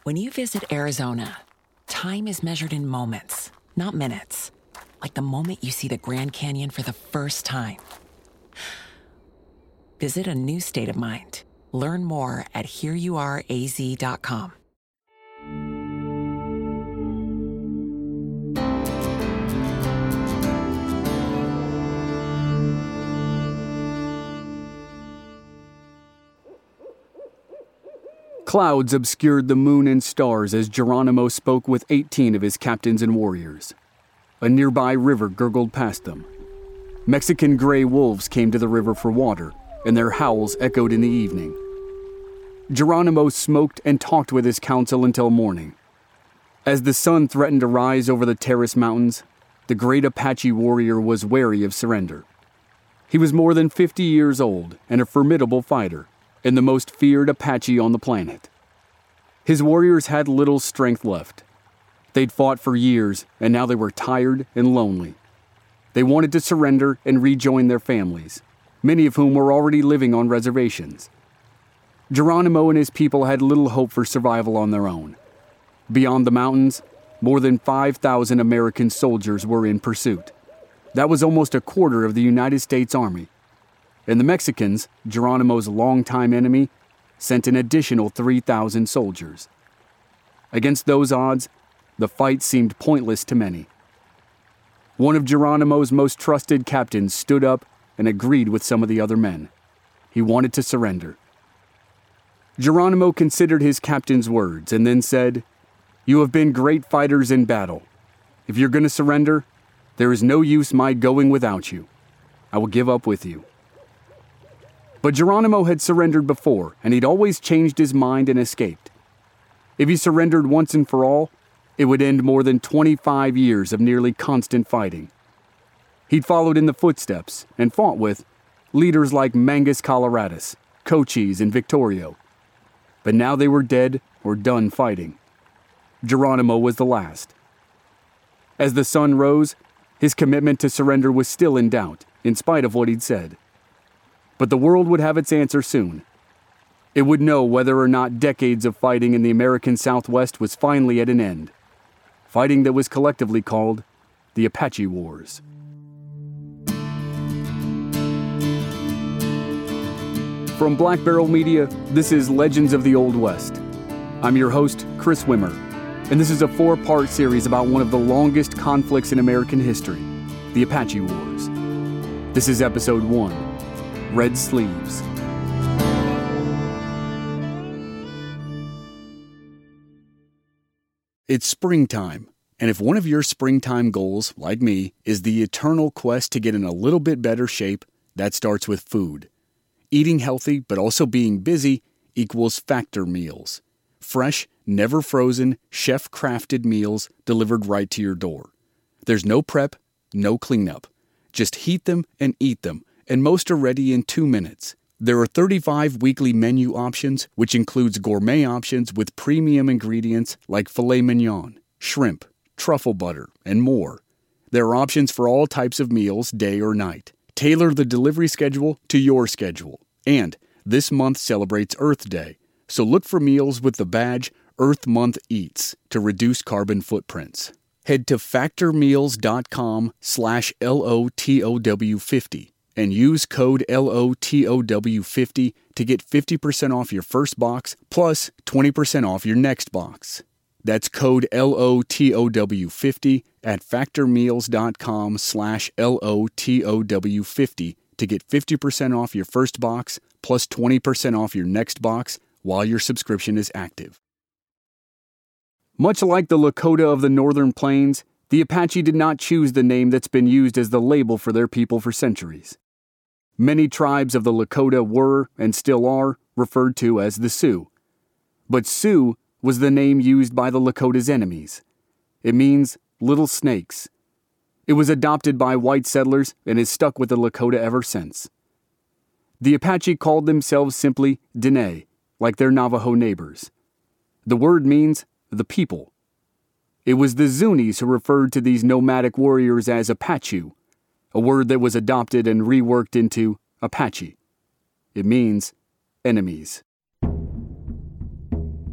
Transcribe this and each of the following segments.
When you visit Arizona, time is measured in moments, not minutes. Like the moment you see the Grand Canyon for the first time. Visit a new state of mind. Learn more at hereyouareaz.com. Clouds obscured the moon and stars as Geronimo spoke with 18 of his captains and warriors. A nearby river gurgled past them. Mexican gray wolves came to the river for water, and their howls echoed in the evening. Geronimo smoked and talked with his council until morning. As the sun threatened to rise over the terrace mountains, the great Apache warrior was wary of surrender. He was more than 50 years old and a formidable fighter, and the most feared Apache on the planet. His warriors had little strength left. They'd fought for years, and now they were tired and lonely. They wanted to surrender and rejoin their families, many of whom were already living on reservations. Geronimo and his people had little hope for survival on their own. Beyond the mountains, more than 5,000 American soldiers were in pursuit. That was almost a quarter of the United States Army. And the Mexicans, Geronimo's longtime enemy, sent an additional 3,000 soldiers. Against those odds, the fight seemed pointless to many. One of Geronimo's most trusted captains stood up and agreed with some of the other men. He wanted to surrender. Geronimo considered his captain's words and then said, "You have been great fighters in battle. If you're going to surrender, there is no use my going without you. I will give up with you." But Geronimo had surrendered before, and he'd always changed his mind and escaped. If he surrendered once and for all, it would end more than 25 years of nearly constant fighting. He'd followed in the footsteps and fought with leaders like Mangus Coloradus, Cochise, and Victorio. But now they were dead or done fighting. Geronimo was the last. As the sun rose, his commitment to surrender was still in doubt, in spite of what he'd said. But the world would have its answer soon. It would know whether or not decades of fighting in the American Southwest was finally at an end. Fighting that was collectively called the Apache Wars. From Black Barrel Media, this is Legends of the Old West. I'm your host, Chris Wimmer, and this is a 4-part series about one of the longest conflicts in American history, the Apache Wars. This is episode 1, Red Sleeves. It's springtime, and if one of your springtime goals, like me, is the eternal quest to get in a little bit better shape, that starts with food. Eating healthy but also being busy equals Factor meals. Fresh, never frozen, chef-crafted meals delivered right to your door. There's no prep, no cleanup. Just heat them and eat them, and most are ready in 2 minutes. There are 35 weekly menu options, which includes gourmet options with premium ingredients like filet mignon, shrimp, truffle butter, and more. There are options for all types of meals, day or night. Tailor the delivery schedule to your schedule. And this month celebrates Earth Day, so look for meals with the badge Earth Month Eats to reduce carbon footprints. Head to factormeals.com/LOTOW50 and use code LOTOW50 to get 50% off your first box plus 20% off your next box. That's code LOTOW50 at factormeals.com/LOTOW50 to get 50% off your first box plus 20% off your next box while your subscription is active. Much like the Lakota of the Northern Plains, the Apache did not choose the name that's been used as the label for their people for centuries. Many tribes of the Lakota were, and still are, referred to as the Sioux. But Sioux was the name used by the Lakota's enemies. It means little snakes. It was adopted by white settlers and has stuck with the Lakota ever since. The Apache called themselves simply Dene, like their Navajo neighbors. The word means the people. It was the Zunis who referred to these nomadic warriors as Apache, a word that was adopted and reworked into Apache. It means enemies.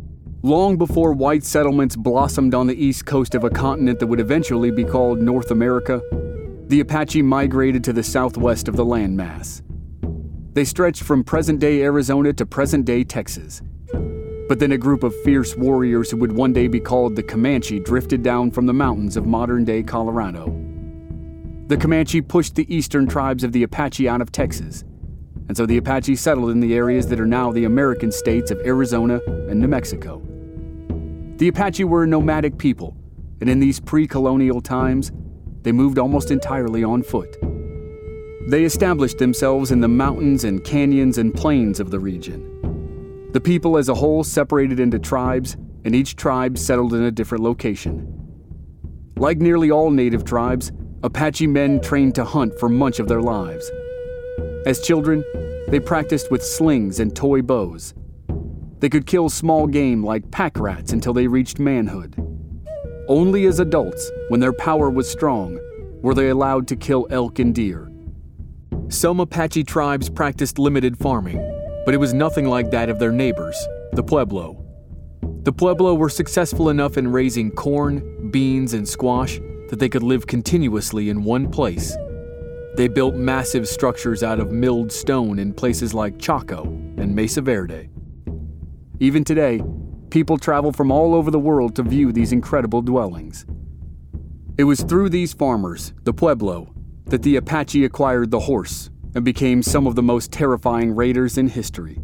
Long before white settlements blossomed on the east coast of a continent that would eventually be called North America, the Apache migrated to the southwest of the landmass. They stretched from present-day Arizona to present-day Texas. But then a group of fierce warriors who would one day be called the Comanche drifted down from the mountains of modern-day Colorado. The Comanche pushed the eastern tribes of the Apache out of Texas, and so the Apache settled in the areas that are now the American states of Arizona and New Mexico. The Apache were a nomadic people, and in these pre-colonial times, they moved almost entirely on foot. They established themselves in the mountains and canyons and plains of the region. The people as a whole separated into tribes, and each tribe settled in a different location. Like nearly all native tribes, Apache men trained to hunt for much of their lives. As children, they practiced with slings and toy bows. They could kill small game like pack rats until they reached manhood. Only as adults, when their power was strong, were they allowed to kill elk and deer. Some Apache tribes practiced limited farming, but it was nothing like that of their neighbors, the Pueblo. The Pueblo were successful enough in raising corn, beans, and squash that they could live continuously in one place. They built massive structures out of milled stone in places like Chaco and Mesa Verde. Even today, people travel from all over the world to view these incredible dwellings. It was through these farmers, the Pueblo, that the Apache acquired the horse and became some of the most terrifying raiders in history.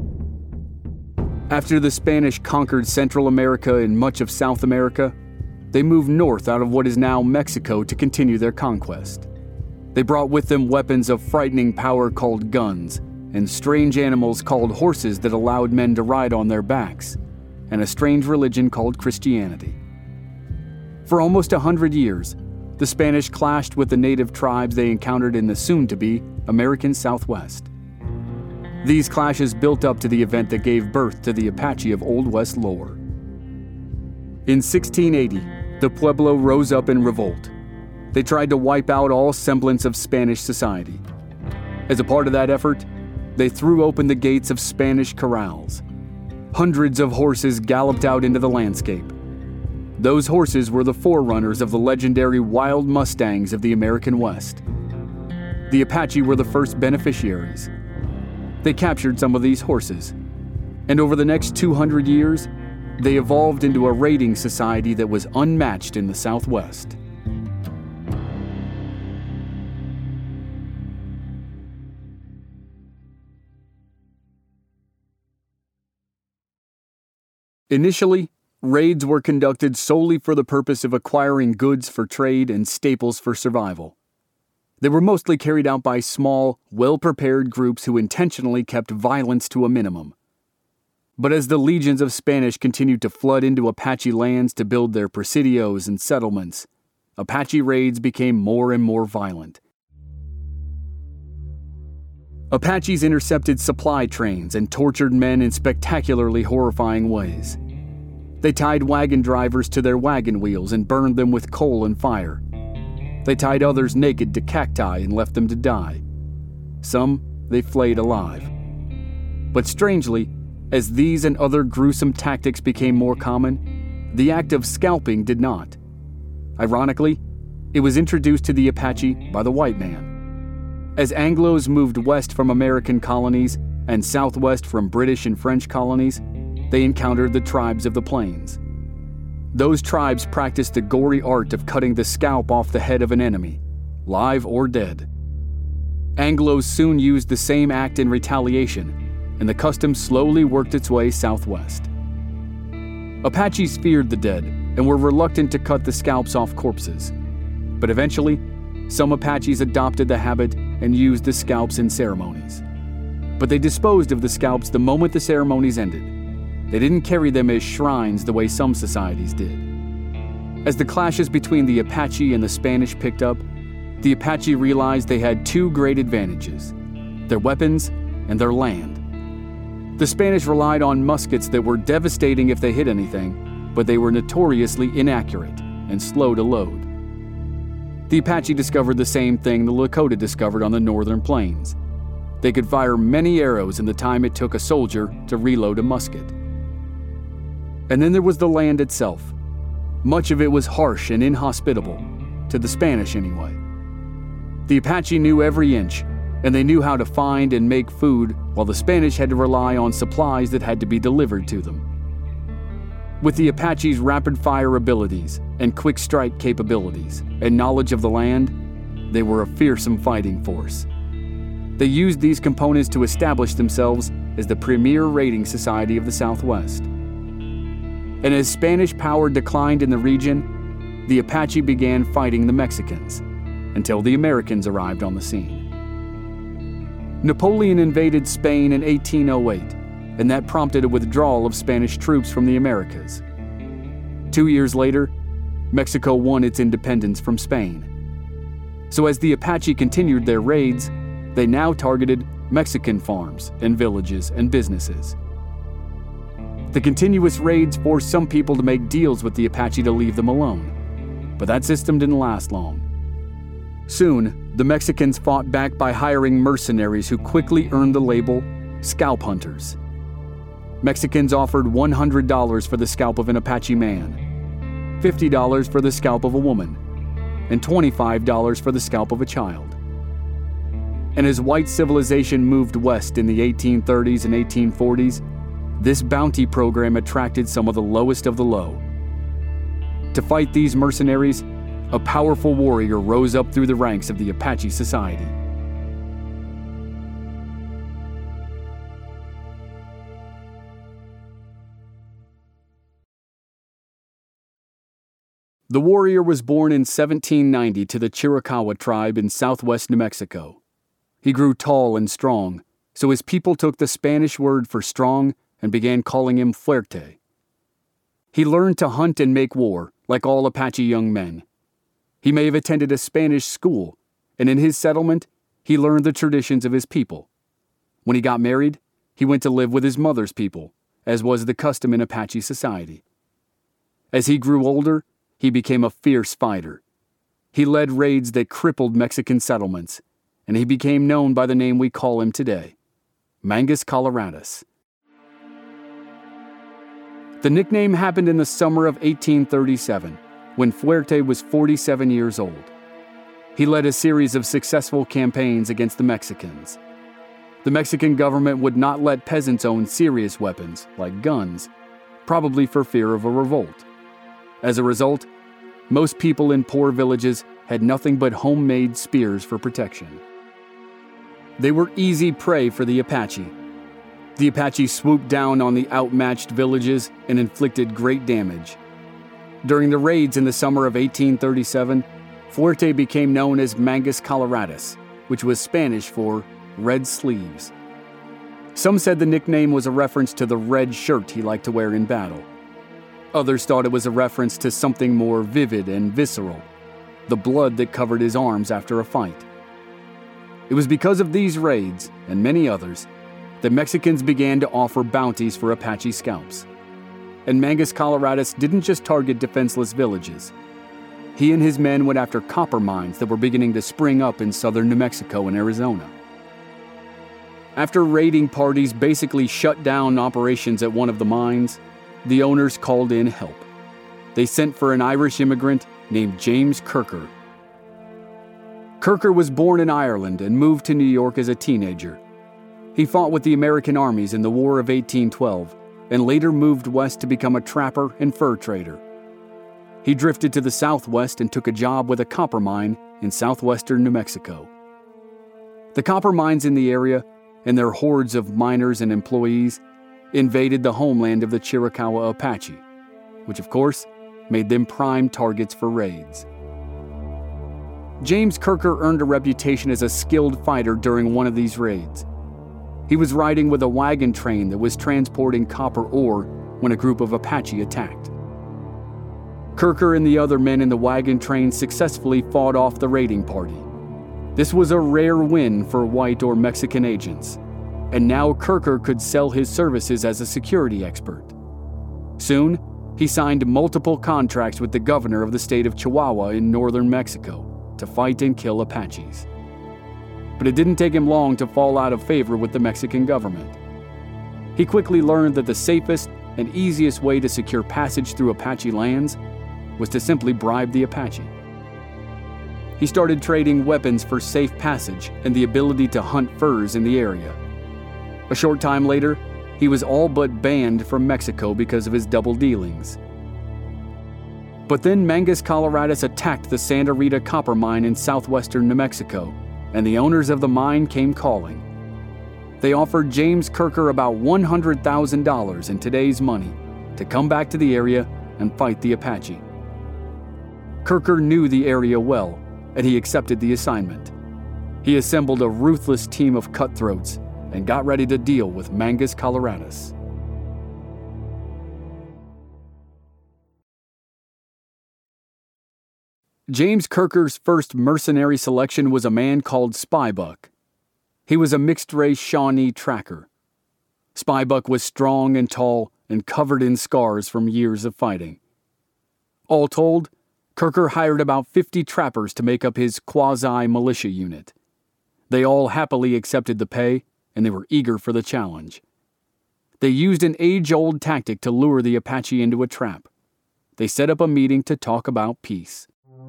After the Spanish conquered Central America and much of South America, they moved north out of what is now Mexico to continue their conquest. They brought with them weapons of frightening power called guns, and strange animals called horses that allowed men to ride on their backs, and a strange religion called Christianity. For almost 100 years, the Spanish clashed with the native tribes they encountered in the soon-to-be American Southwest. These clashes built up to the event that gave birth to the Apache of Old West lore. In 1680, the Pueblo rose up in revolt. They tried to wipe out all semblance of Spanish society. As a part of that effort, they threw open the gates of Spanish corrals. Hundreds of horses galloped out into the landscape. Those horses were the forerunners of the legendary wild Mustangs of the American West. The Apache were the first beneficiaries. They captured some of these horses, and over the next 200 years, they evolved into a raiding society that was unmatched in the Southwest. Initially, raids were conducted solely for the purpose of acquiring goods for trade and staples for survival. They were mostly carried out by small, well-prepared groups who intentionally kept violence to a minimum. But as the legions of Spanish continued to flood into Apache lands to build their presidios and settlements, Apache raids became more and more violent. Apaches intercepted supply trains and tortured men in spectacularly horrifying ways. They tied wagon drivers to their wagon wheels and burned them with coal and fire. They tied others naked to cacti and left them to die. Some they flayed alive. But strangely, as these and other gruesome tactics became more common, the act of scalping did not. Ironically, it was introduced to the Apache by the white man. As Anglos moved west from American colonies and southwest from British and French colonies, they encountered the tribes of the plains. Those tribes practiced the gory art of cutting the scalp off the head of an enemy, live or dead. Anglos soon used the same act in retaliation, and the custom slowly worked its way southwest. Apaches feared the dead and were reluctant to cut the scalps off corpses. But eventually, some Apaches adopted the habit and used the scalps in ceremonies. But they disposed of the scalps the moment the ceremonies ended. They didn't carry them as shrines the way some societies did. As the clashes between the Apache and the Spanish picked up, the Apache realized they had two great advantages: their weapons and their land. The Spanish relied on muskets that were devastating if they hit anything, but they were notoriously inaccurate and slow to load. The Apache discovered the same thing the Lakota discovered on the northern plains. They could fire many arrows in the time it took a soldier to reload a musket. And then there was the land itself. Much of it was harsh and inhospitable, to the Spanish anyway. The Apache knew every inch, and they knew how to find and make food, while the Spanish had to rely on supplies that had to be delivered to them. With the Apache's rapid-fire abilities and quick-strike capabilities and knowledge of the land, they were a fearsome fighting force. They used these components to establish themselves as the premier raiding society of the Southwest. And as Spanish power declined in the region, the Apache began fighting the Mexicans until the Americans arrived on the scene. Napoleon invaded Spain in 1808, and that prompted a withdrawal of Spanish troops from the Americas. 2 years later, Mexico won its independence from Spain. So as the Apache continued their raids, they now targeted Mexican farms and villages and businesses. The continuous raids forced some people to make deals with the Apache to leave them alone, but that system didn't last long. Soon, the Mexicans fought back by hiring mercenaries who quickly earned the label scalp hunters. Mexicans offered $100 for the scalp of an Apache man, $50 for the scalp of a woman, and $25 for the scalp of a child. And as white civilization moved west in the 1830s and 1840s, this bounty program attracted some of the lowest of the low. To fight these mercenaries, a powerful warrior rose up through the ranks of the Apache society. The warrior was born in 1790 to the Chiricahua tribe in southwest New Mexico. He grew tall and strong, so his people took the Spanish word for strong and began calling him Fuerte. He learned to hunt and make war, like all Apache young men. He may have attended a Spanish school, and in his settlement, he learned the traditions of his people. When he got married, he went to live with his mother's people, as was the custom in Apache society. As he grew older, he became a fierce fighter. He led raids that crippled Mexican settlements, and he became known by the name we call him today, Mangus Coloradus. The nickname happened in the summer of 1837, when Fuerte was 47 years old. He led a series of successful campaigns against the Mexicans. The Mexican government would not let peasants own serious weapons, like guns, probably for fear of a revolt. As a result, most people in poor villages had nothing but homemade spears for protection. They were easy prey for the Apache. The Apache swooped down on the outmatched villages and inflicted great damage. During the raids in the summer of 1837, Fuerte became known as Mangus Coloradus, which was Spanish for red sleeves. Some said the nickname was a reference to the red shirt he liked to wear in battle. Others thought it was a reference to something more vivid and visceral, the blood that covered his arms after a fight. It was because of these raids, and many others, the Mexicans began to offer bounties for Apache scalps. And Mangus Coloradus didn't just target defenseless villages. He and his men went after copper mines that were beginning to spring up in southern New Mexico and Arizona. After raiding parties basically shut down operations at one of the mines, the owners called in help. They sent for an Irish immigrant named James Kirker. Kirker was born in Ireland and moved to New York as a teenager. He fought with the American armies in the War of 1812 and later moved west to become a trapper and fur trader. He drifted to the southwest and took a job with a copper mine in southwestern New Mexico. The copper mines in the area and their hordes of miners and employees invaded the homeland of the Chiricahua Apache, which of course made them prime targets for raids. James Kirker earned a reputation as a skilled fighter during one of these raids. He was riding with a wagon train that was transporting copper ore when a group of Apache attacked. Kirker and the other men in the wagon train successfully fought off the raiding party. This was a rare win for white or Mexican agents, and now Kirker could sell his services as a security expert. Soon, he signed multiple contracts with the governor of the state of Chihuahua in northern Mexico to fight and kill Apaches. But it didn't take him long to fall out of favor with the Mexican government. He quickly learned that the safest and easiest way to secure passage through Apache lands was to simply bribe the Apache. He started trading weapons for safe passage and the ability to hunt furs in the area. A short time later, he was all but banned from Mexico because of his double dealings. But then Mangus Coloradus attacked the Santa Rita copper mine in southwestern New Mexico, and the owners of the mine came calling. They offered James Kirker about $100,000 in today's money to come back to the area and fight the Apache. Kirker knew the area well, and he accepted the assignment. He assembled a ruthless team of cutthroats and got ready to deal with Mangus Coloradus. James Kirker's first mercenary selection was a man called Spybuck. He was a mixed-race Shawnee tracker. Spybuck was strong and tall and covered in scars from years of fighting. All told, Kirker hired about 50 trappers to make up his quasi-militia unit. They all happily accepted the pay, and they were eager for the challenge. They used an age-old tactic to lure the Apache into a trap. They set up a meeting to talk about peace.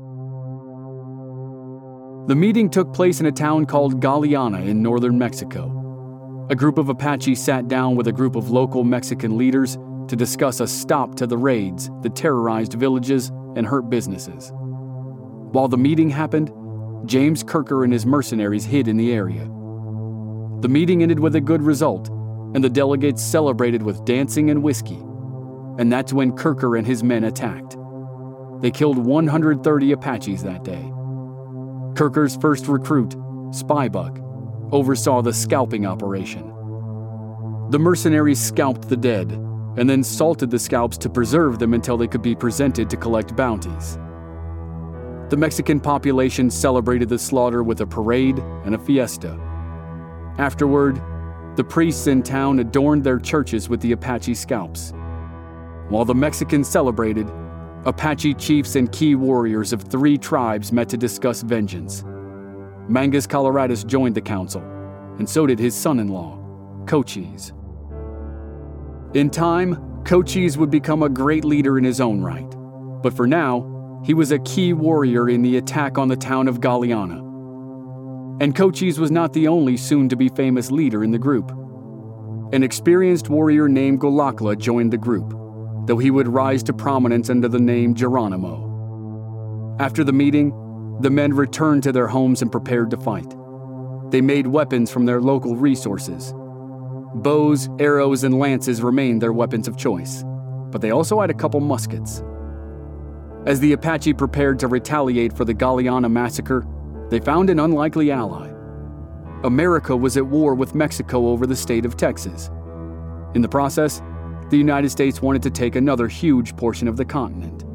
The meeting took place in a town called Galeana in northern Mexico. A group of Apache sat down with a group of local Mexican leaders to discuss a stop to the raids that terrorized villages and hurt businesses. While the meeting happened, James Kirker and his mercenaries hid in the area. The meeting ended with a good result, and the delegates celebrated with dancing and whiskey. And that's when Kirker and his men attacked. They killed 130 Apaches that day. Kirker's first recruit, Spybuck, oversaw the scalping operation. The mercenaries scalped the dead, and then salted the scalps to preserve them until they could be presented to collect bounties. The Mexican population celebrated the slaughter with a parade and a fiesta. Afterward, the priests in town adorned their churches with the Apache scalps. While the Mexicans celebrated, Apache chiefs and key warriors of 3 tribes met to discuss vengeance. Mangus Coloradus joined the council, and so did his son-in-law, Cochise. In time, Cochise would become a great leader in his own right, but for now, he was a key warrior in the attack on the town of Galeana. And Cochise was not the only soon-to-be famous leader in the group. An experienced warrior named Golakla joined the group, though he would rise to prominence under the name Geronimo. After the meeting, the men returned to their homes and prepared to fight. They made weapons from their local resources. Bows, arrows, and lances remained their weapons of choice, but they also had a couple muskets. As the Apache prepared to retaliate for the Galeana massacre, they found an unlikely ally. America was at war with Mexico over the state of Texas. In the process, the United States wanted to take another huge portion of the continent.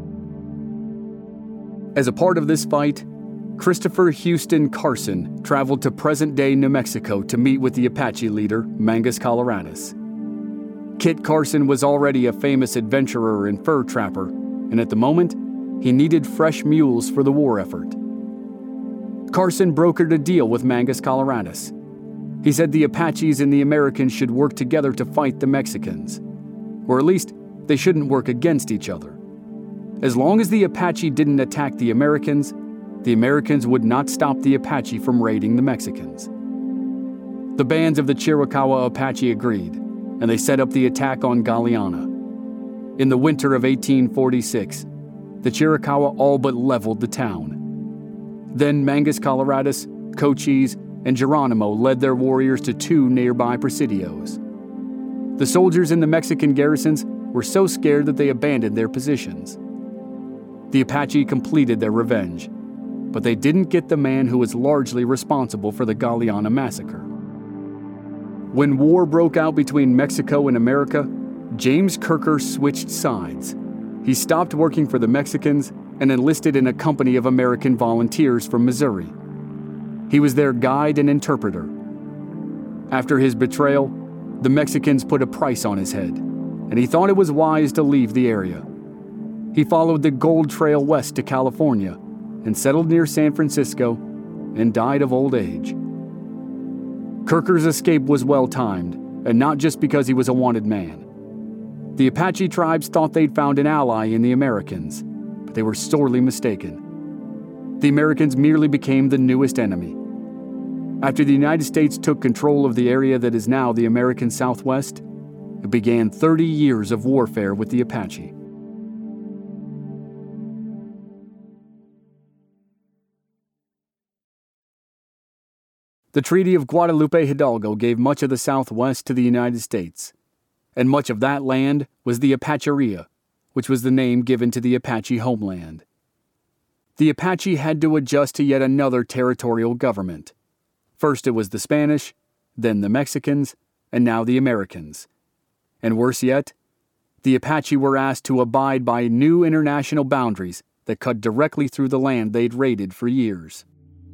As a part of this fight, Christopher Houston Carson traveled to present-day New Mexico to meet with the Apache leader, Mangus Coloradus. Kit Carson was already a famous adventurer and fur trapper, and at the moment, he needed fresh mules for the war effort. Carson brokered a deal with Mangus Coloradus. He said the Apaches and the Americans should work together to fight the Mexicans, or at least they shouldn't work against each other. As long as the Apache didn't attack the Americans would not stop the Apache from raiding the Mexicans. The bands of the Chiricahua Apache agreed, and they set up the attack on Galeana. In the winter of 1846, the Chiricahua all but leveled the town. Then Mangus Coloradus, Cochise, and Geronimo led their warriors to 2 nearby presidios. The soldiers in the Mexican garrisons were so scared that they abandoned their positions. The Apache completed their revenge, but they didn't get the man who was largely responsible for the Galeana massacre. When war broke out between Mexico and America, James Kirker switched sides. He stopped working for the Mexicans and enlisted in a company of American volunteers from Missouri. He was their guide and interpreter. After his betrayal, the Mexicans put a price on his head, and he thought it was wise to leave the area. He followed the Gold Trail west to California and settled near San Francisco and died of old age. Kirker's escape was well-timed, and not just because he was a wanted man. The Apache tribes thought they'd found an ally in the Americans, but they were sorely mistaken. The Americans merely became the newest enemy. After the United States took control of the area that is now the American Southwest, it began 30 years of warfare with the Apache. The Treaty of Guadalupe Hidalgo gave much of the Southwest to the United States, and much of that land was the Apacheria, which was the name given to the Apache homeland. The Apache had to adjust to yet another territorial government. First it was the Spanish, then the Mexicans, and now the Americans. And worse yet, the Apache were asked to abide by new international boundaries that cut directly through the land they'd raided for years.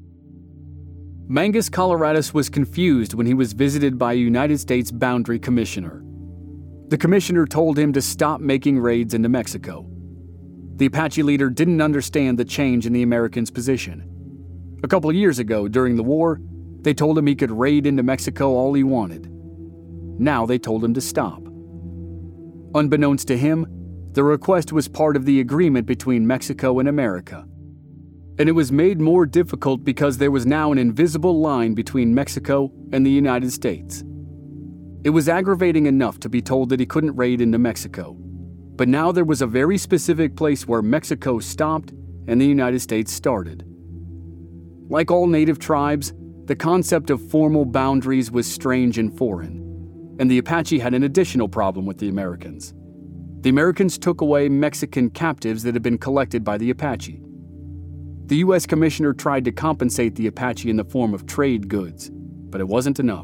Mangus Coloradus was confused when he was visited by a United States Boundary Commissioner. The commissioner told him to stop making raids into Mexico. The Apache leader didn't understand the change in the Americans' position. A couple of years ago, during the war, they told him he could raid into Mexico all he wanted. Now they told him to stop. Unbeknownst to him, the request was part of the agreement between Mexico and America. And it was made more difficult because there was now an invisible line between Mexico and the United States. It was aggravating enough to be told that he couldn't raid into Mexico, but now there was a very specific place where Mexico stopped and the United States started. Like all native tribes, the concept of formal boundaries was strange and foreign, and the Apache had an additional problem with the Americans. The Americans took away Mexican captives that had been collected by the Apache. The U.S. Commissioner tried to compensate the Apache in the form of trade goods, but it wasn't enough.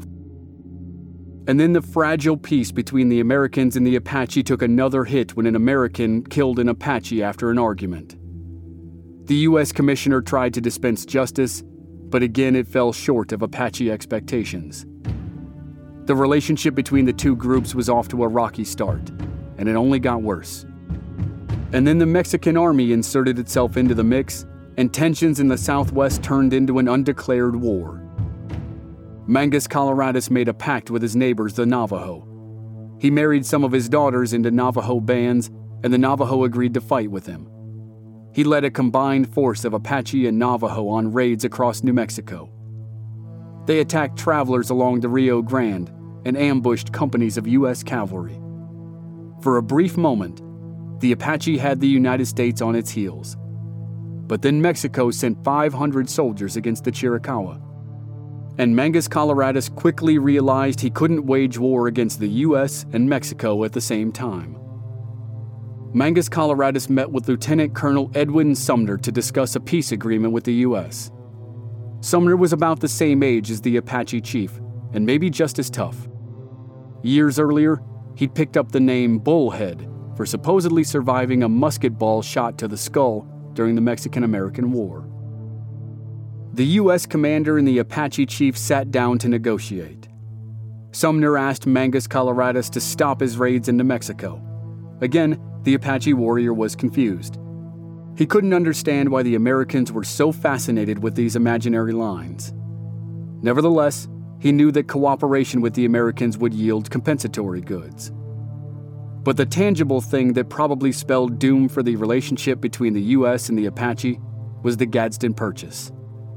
And then the fragile peace between the Americans and the Apache took another hit when an American killed an Apache after an argument. The U.S. Commissioner tried to dispense justice, but again it fell short of Apache expectations. The relationship between the two groups was off to a rocky start, and it only got worse. And then the Mexican army inserted itself into the mix, and tensions in the Southwest turned into an undeclared war. Mangus Coloradus made a pact with his neighbors, the Navajo. He married some of his daughters into Navajo bands, and the Navajo agreed to fight with him. He led a combined force of Apache and Navajo on raids across New Mexico. They attacked travelers along the Rio Grande and ambushed companies of U.S. cavalry. For a brief moment, the Apache had the United States on its heels. But then Mexico sent 500 soldiers against the Chiricahua. And Mangus Coloradus quickly realized he couldn't wage war against the U.S. and Mexico at the same time. Mangus Coloradus met with Lieutenant Colonel Edwin Sumner to discuss a peace agreement with the U.S. Sumner was about the same age as the Apache chief, and maybe just as tough. Years earlier, he'd picked up the name Bullhead for supposedly surviving a musket ball shot to the skull during the Mexican-American War. The U.S. commander and the Apache chief sat down to negotiate. Sumner asked Mangus Coloradus to stop his raids into Mexico. Again, the Apache warrior was confused. He couldn't understand why the Americans were so fascinated with these imaginary lines. Nevertheless, he knew that cooperation with the Americans would yield compensatory goods. But the tangible thing that probably spelled doom for the relationship between the U.S. and the Apache was the Gadsden Purchase.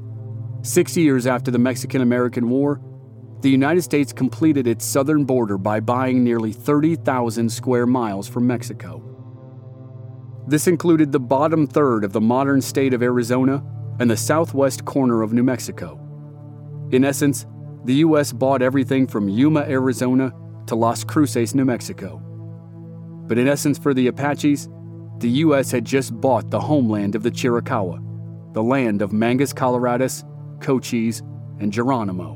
6 years after the Mexican-American War, the United States completed its southern border by buying nearly 30,000 square miles from Mexico. This included the bottom third of the modern state of Arizona and the southwest corner of New Mexico. In essence, the U.S. bought everything from Yuma, Arizona to Las Cruces, New Mexico. But in essence, for the Apaches, the U.S. had just bought the homeland of the Chiricahua, the land of Mangus Coloradus, Cochise, and Geronimo.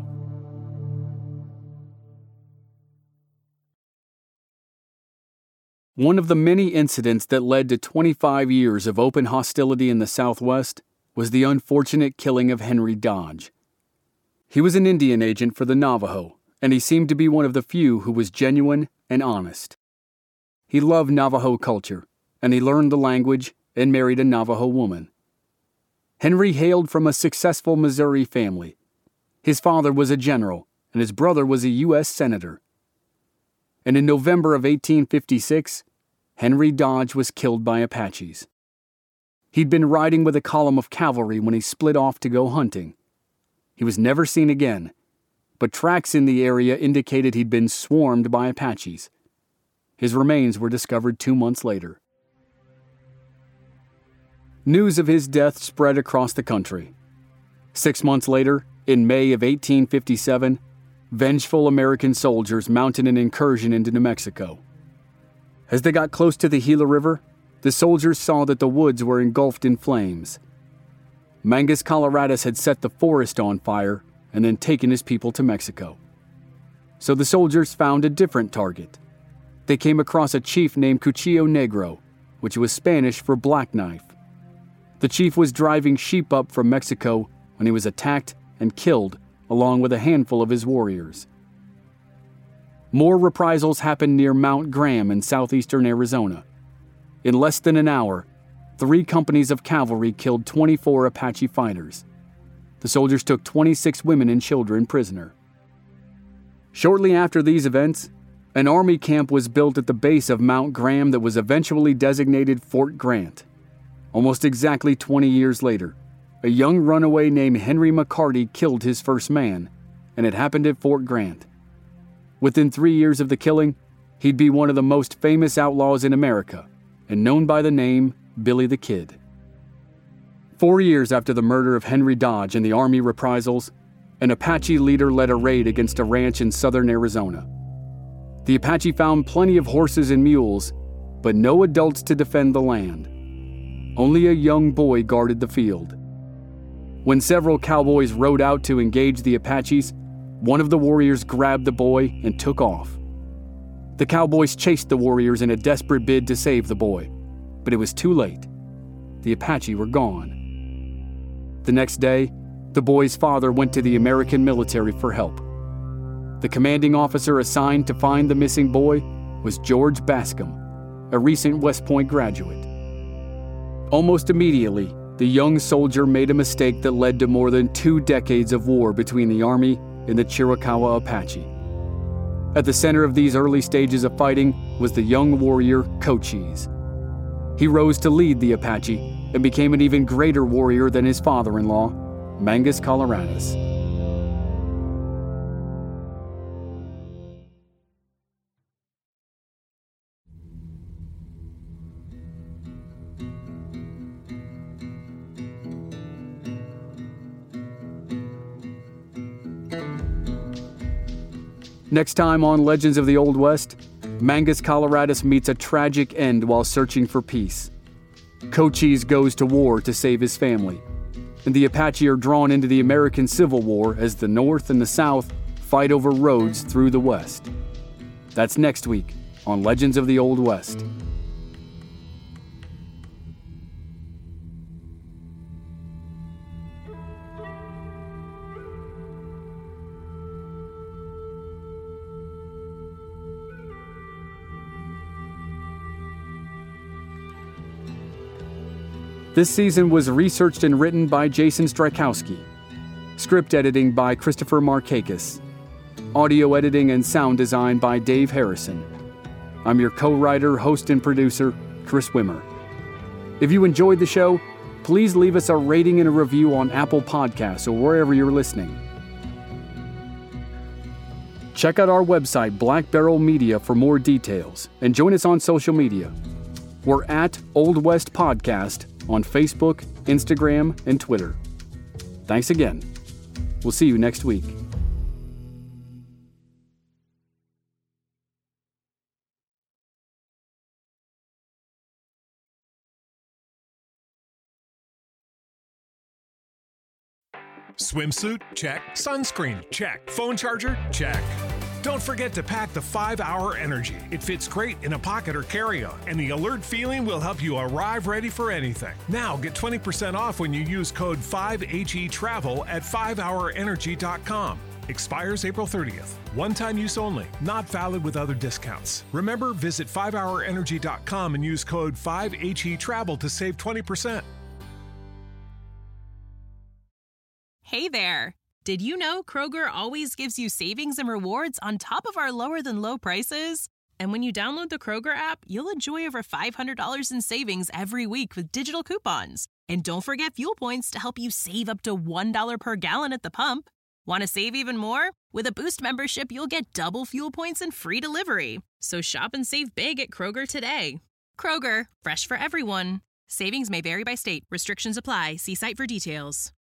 One of the many incidents that led to 25 years of open hostility in the Southwest was the unfortunate killing of Henry Dodge. He was an Indian agent for the Navajo, and he seemed to be one of the few who was genuine and honest. He loved Navajo culture, and he learned the language and married a Navajo woman. Henry hailed from a successful Missouri family. His father was a general, and his brother was a U.S. senator. and in November of 1856, Henry Dodge was killed by Apaches. He'd been riding with a column of cavalry when he split off to go hunting. He was never seen again, but tracks in the area indicated he'd been swarmed by Apaches. His remains were discovered 2 months later. News of his death spread across the country. 6 months later, in May of 1857, vengeful American soldiers mounted an incursion into New Mexico. As they got close to the Gila River, the soldiers saw that the woods were engulfed in flames. Mangus Coloradus had set the forest on fire and then taken his people to Mexico. So the soldiers found a different target. They came across a chief named Cuchillo Negro, which was Spanish for black knife. The chief was driving sheep up from Mexico when he was attacked and killed along with a handful of his warriors. More reprisals happened near Mount Graham in southeastern Arizona. In less than an hour, 3 companies of cavalry killed 24 Apache fighters. The soldiers took 26 women and children prisoner. Shortly after these events, an army camp was built at the base of Mount Graham that was eventually designated Fort Grant. Almost exactly 20 years later, a young runaway named Henry McCarty killed his first man, and it happened at Fort Grant. Within 3 years of the killing, he'd be one of the most famous outlaws in America, and known by the name Billy the Kid. 4 years after the murder of Henry Dodge and the Army reprisals, an Apache leader led a raid against a ranch in southern Arizona. The Apache found plenty of horses and mules, but no adults to defend the land. Only a young boy guarded the field. When several cowboys rode out to engage the Apaches, one of the warriors grabbed the boy and took off. The cowboys chased the warriors in a desperate bid to save the boy, but it was too late. The Apache were gone. The next day, the boy's father went to the American military for help. The commanding officer assigned to find the missing boy was George Bascom, a recent West Point graduate. Almost immediately, the young soldier made a mistake that led to more than 2 decades of war between the Army and the Chiricahua Apache. At the center of these early stages of fighting was the young warrior Cochise. He rose to lead the Apache and became an even greater warrior than his father-in-law, Mangus Coloradus. Next time on Legends of the Old West, Mangus Coloradus meets a tragic end while searching for peace. Cochise goes to war to save his family, and the Apache are drawn into the American Civil War as the North and the South fight over roads through the West. That's next week on Legends of the Old West. This season was researched and written by Jason Strykowski. Script editing by Christopher Markakis. Audio editing and sound design by Dave Harrison. I'm your co-writer, host, and producer, Chris Wimmer. If you enjoyed the show, please leave us a rating and a review on Apple Podcasts or wherever you're listening. Check out our website, Black Barrel Media, for more details, and join us on social media. We're at Old West Podcast on Facebook, Instagram, and Twitter. Thanks again. We'll see you next week. Swimsuit? Check. Sunscreen? Check. Phone charger? Check. Don't forget to pack the 5-Hour Energy. It fits great in a pocket or carry-on, and the alert feeling will help you arrive ready for anything. Now get 20% off when you use code 5HETRAVEL at 5hourenergy.com. Expires April 30th. One-time use only. Not valid with other discounts. Remember, visit 5hourenergy.com and use code 5HETRAVEL to save 20%. Hey there! Did you know Kroger always gives you savings and rewards on top of our lower-than-low prices? And when you download the Kroger app, you'll enjoy over $500 in savings every week with digital coupons. And don't forget fuel points to help you save up to $1 per gallon at the pump. Want to save even more? With a Boost membership, you'll get double fuel points and free delivery. So shop and save big at Kroger today. Kroger, fresh for everyone. Savings may vary by state. Restrictions apply. See site for details.